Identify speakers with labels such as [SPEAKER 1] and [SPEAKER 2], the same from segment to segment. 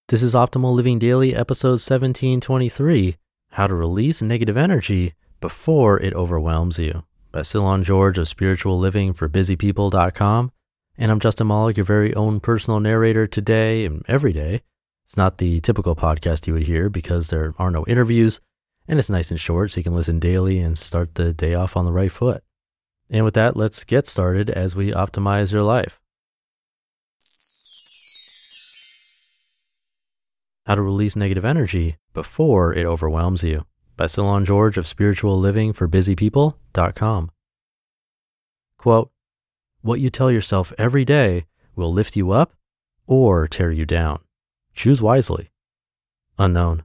[SPEAKER 1] This is Optimal Living Daily, episode 1723, How to Release Negative Energy Before It Overwhelms You, by Cylon George of spirituallivingforbusypeople.com. And I'm Justin Malik, your very own personal narrator today and every day. It's not the typical podcast you would hear because there are no interviews, and it's nice and short so you can listen daily and start the day off on the right foot. And with that, let's get started as we optimize your life. How to Release Negative Energy Before It Overwhelms You, by Cylon George of spirituallivingforbusypeople.com. Quote, what you tell yourself every day will lift you up or tear you down. Choose wisely. Unknown.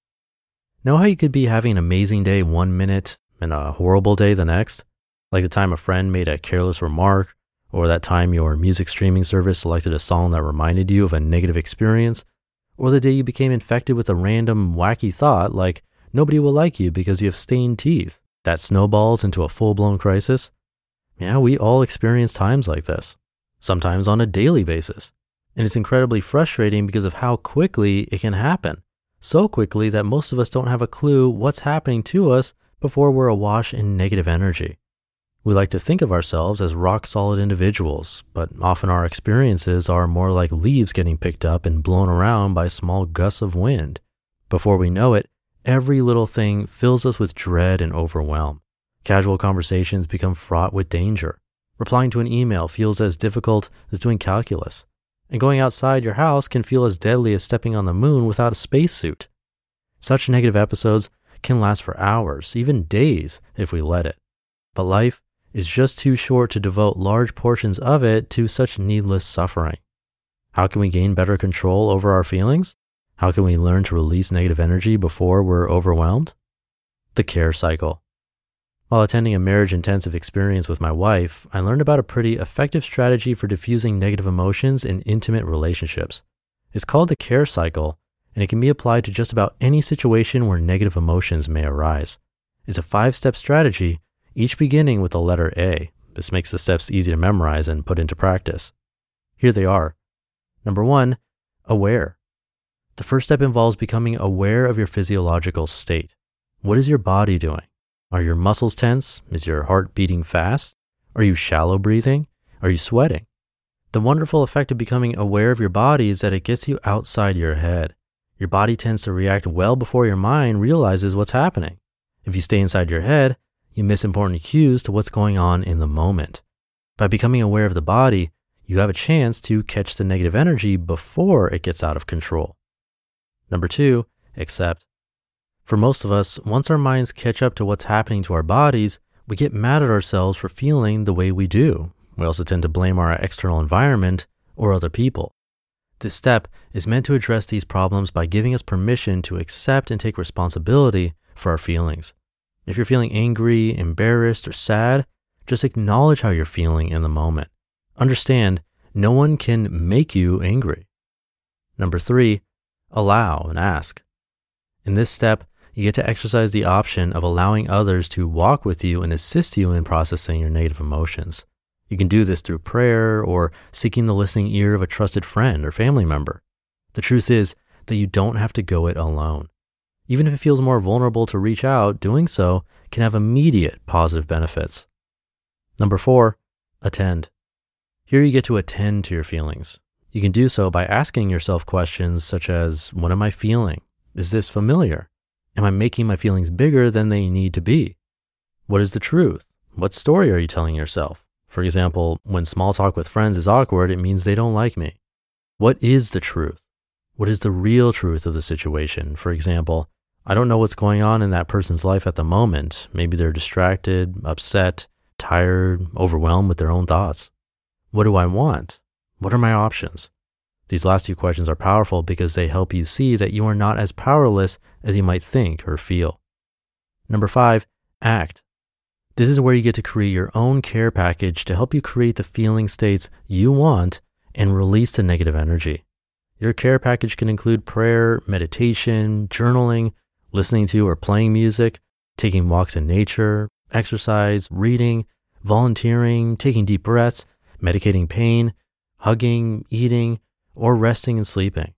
[SPEAKER 1] Know how you could be having an amazing day 1 minute and a horrible day the next? Like the time a friend made a careless remark, or that time your music streaming service selected a song that reminded you of a negative experience, or the day you became infected with a random wacky thought like nobody will like you because you have stained teeth that snowballs into a full-blown crisis. Yeah, we all experience times like this, sometimes on a daily basis. And it's incredibly frustrating because of how quickly it can happen. So quickly that most of us don't have a clue what's happening to us before we're awash in negative energy. We like to think of ourselves as rock-solid individuals, but often our experiences are more like leaves getting picked up and blown around by small gusts of wind. Before we know it, every little thing fills us with dread and overwhelm. Casual conversations become fraught with danger. Replying to an email feels as difficult as doing calculus. And going outside your house can feel as deadly as stepping on the moon without a spacesuit. Such negative episodes can last for hours, even days, if we let it. But life is just too short to devote large portions of it to such needless suffering. How can we gain better control over our feelings? How can we learn to release negative energy before we're overwhelmed? The care cycle. While attending a marriage-intensive experience with my wife, I learned about a pretty effective strategy for diffusing negative emotions in intimate relationships. It's called the care cycle, and it can be applied to just about any situation where negative emotions may arise. It's a 5-step strategy, each beginning with the letter A. This makes the steps easy to memorize and put into practice. Here they are. Number 1, aware. The first step involves becoming aware of your physiological state. What is your body doing? Are your muscles tense? Is your heart beating fast? Are you shallow breathing? Are you sweating? The wonderful effect of becoming aware of your body is that it gets you outside your head. Your body tends to react well before your mind realizes what's happening. If you stay inside your head, you miss important cues to what's going on in the moment. By becoming aware of the body, you have a chance to catch the negative energy before it gets out of control. Number 2, accept. For most of us, once our minds catch up to what's happening to our bodies, we get mad at ourselves for feeling the way we do. We also tend to blame our external environment or other people. This step is meant to address these problems by giving us permission to accept and take responsibility for our feelings. If you're feeling angry, embarrassed, or sad, just acknowledge how you're feeling in the moment. Understand, no one can make you angry. Number 3, allow and ask. In this step, you get to exercise the option of allowing others to walk with you and assist you in processing your negative emotions. You can do this through prayer or seeking the listening ear of a trusted friend or family member. The truth is that you don't have to go it alone. Even if it feels more vulnerable to reach out, doing so can have immediate positive benefits. Number 4, attend. Here you get to attend to your feelings. You can do so by asking yourself questions such as, what am I feeling? Is this familiar? Am I making my feelings bigger than they need to be? What is the truth? What story are you telling yourself? For example, when small talk with friends is awkward, it means they don't like me. What is the truth? What is the real truth of the situation? For example, I don't know what's going on in that person's life at the moment. Maybe they're distracted, upset, tired, overwhelmed with their own thoughts. What do I want? What are my options? These last 2 questions are powerful because they help you see that you are not as powerless as you might think or feel. Number 5, act. This is where you get to create your own care package to help you create the feeling states you want and release the negative energy. Your care package can include prayer, meditation, journaling, listening to or playing music, taking walks in nature, exercise, reading, volunteering, taking deep breaths, medicating pain, hugging, eating, or resting and sleeping.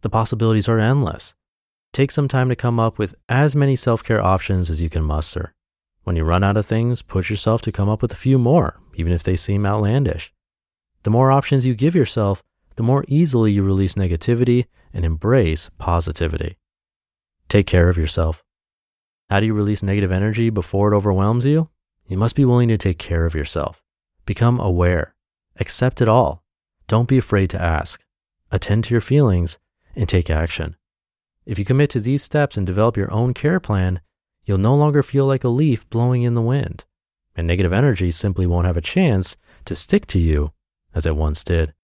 [SPEAKER 1] The possibilities are endless. Take some time to come up with as many self-care options as you can muster. When you run out of things, push yourself to come up with a few more, even if they seem outlandish. The more options you give yourself, the more easily you release negativity and embrace positivity. Take care of yourself. How do you release negative energy before it overwhelms you? You must be willing to take care of yourself. Become aware. Accept it all. Don't be afraid to ask. Attend to your feelings and take action. If you commit to these steps and develop your own care plan, you'll no longer feel like a leaf blowing in the wind, and negative energy simply won't have a chance to stick to you as it once did.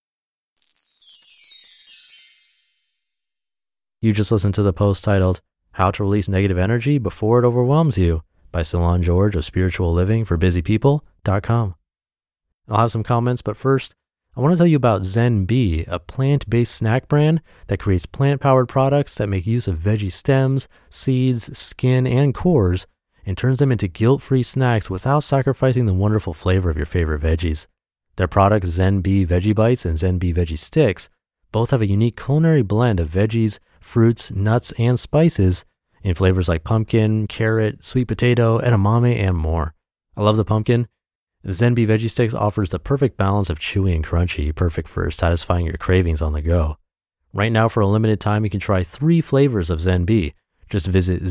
[SPEAKER 1] You just listened to the post titled, How to Release Negative Energy Before It Overwhelms You by Salon George of spirituallivingforbusypeople.com. I'll have some comments, but first, I want to tell you about Zen Bee, a plant-based snack brand that creates plant-powered products that make use of veggie stems, seeds, skin, and cores, and turns them into guilt-free snacks without sacrificing the wonderful flavor of your favorite veggies. Their products, Zen Bee Veggie Bites and Zen Bee Veggie Sticks, both have a unique culinary blend of veggies, fruits, nuts, and spices in flavors like pumpkin, carrot, sweet potato, edamame, and more. I love the pumpkin. The Zen Bee Veggie Sticks offers the perfect balance of chewy and crunchy, perfect for satisfying your cravings on the go. Right now, for a limited time, you can try 3 flavors of Zen Bee. Just visit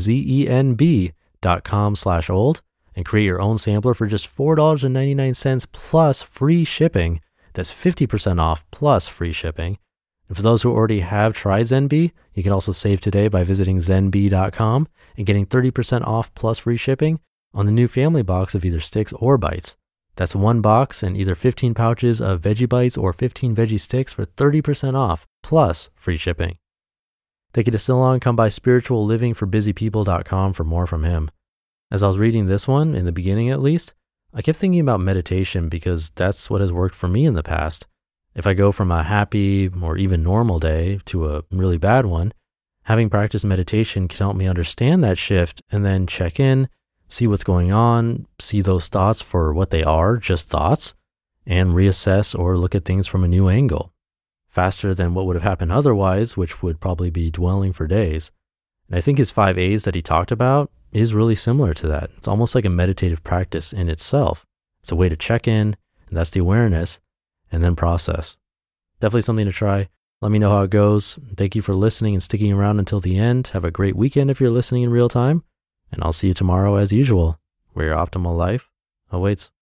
[SPEAKER 1] zenb.com/old and create your own sampler for just $4.99 plus free shipping. That's 50% off plus free shipping. And for those who already have tried Zen Bee, you can also save today by visiting zenb.com and getting 30% off plus free shipping on the new family box of either sticks or bites. That's one box and either 15 pouches of Veggie Bites or 15 Veggie Sticks for 30% off plus free shipping. Thank you to Salon. Come by spirituallivingforbusypeople.com for more from him. As I was reading this one, in the beginning at least, I kept thinking about meditation because that's what has worked for me in the past. If I go from a happy or even normal day to a really bad one, having practiced meditation can help me understand that shift and then check in, see what's going on, see those thoughts for what they are, just thoughts, and reassess or look at things from a new angle, faster than what would have happened otherwise, which would probably be dwelling for days. And I think his 5 A's that he talked about is really similar to that. It's almost like a meditative practice in itself. It's a way to check in, and that's the awareness, and then process. Definitely something to try. Let me know how it goes. Thank you for listening and sticking around until the end. Have a great weekend if you're listening in real time. And I'll see you tomorrow as usual, where your optimal life awaits.